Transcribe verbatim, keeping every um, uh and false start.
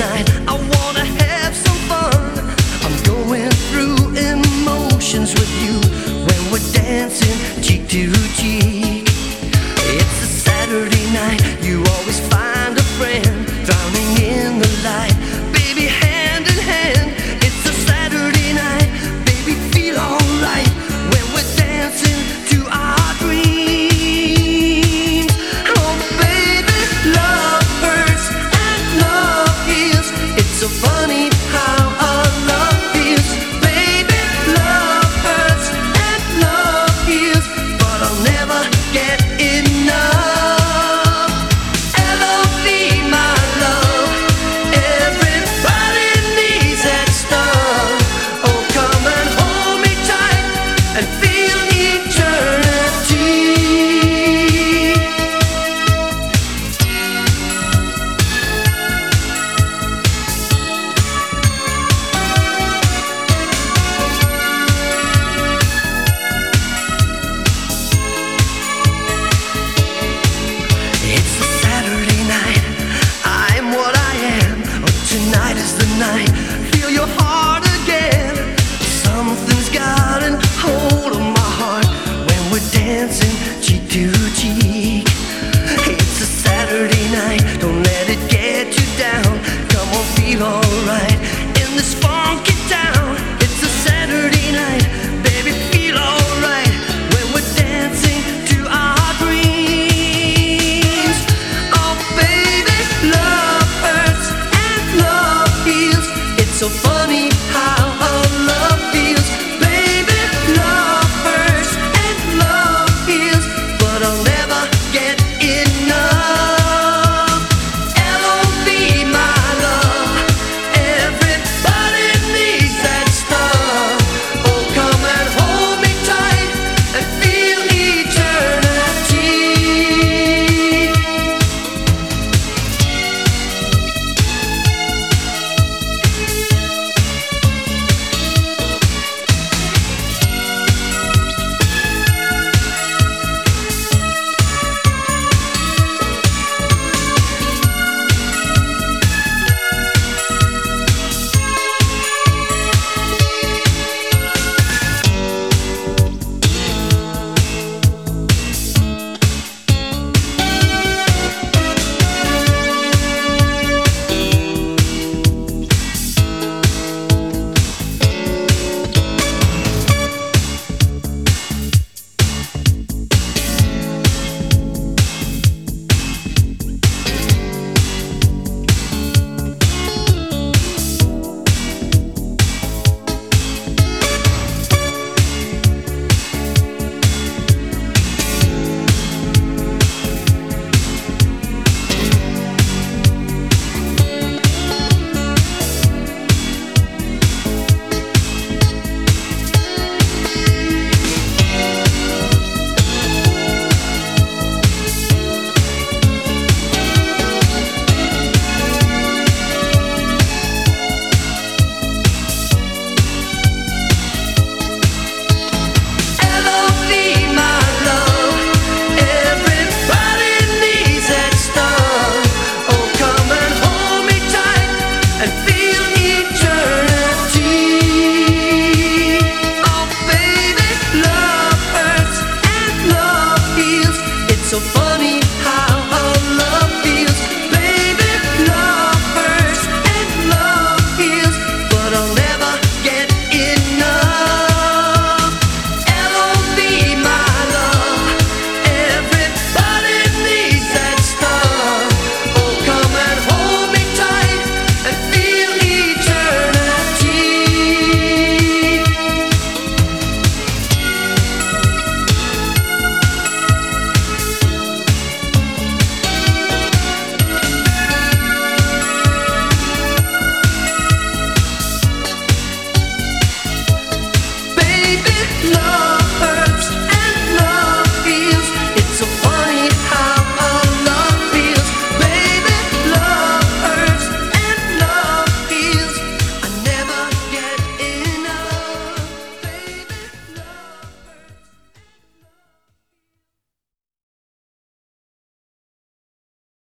tonight. I wanna have some fun. I'm going through emotions with you when we're dancing cheek to cheek. It's a Saturday night. You always find a friend drowning in the light. Baby, hand in hand. It's a Saturday night. Baby, feel alright when we're dancing to our dreams. Oh baby, love hurts and love heals. It's so funny how our love feels. Baby, love hurts and love heals, but I'll never get enough. L O V, my love. Everybody needs that stuff. Oh, come and hold me tight and feel eternity. It's a Saturday night. I'm what I am. Oh, tonight is the night. Feel your heart again. Something's gotten hold of my heart when we're dancing cheek to cheek. It's a Saturday night. Don't let it get you down. Come on, feel alright in this funky town. It's a Saturday night. Baby, feel alright when we're dancing to our dreams. Oh baby, love hurts and love heals. It's so funny how our love feels. Baby, love hurts and love heals, but I'll never get enough. L O V, my love. Everybody needs that stuff. Oh, come and hold me tight and feel eternity. L O V, my love. Everybody needs that stuff. Oh, come and hold me tight and feel eternity. Oh baby, love hurts and love heals. It's so funny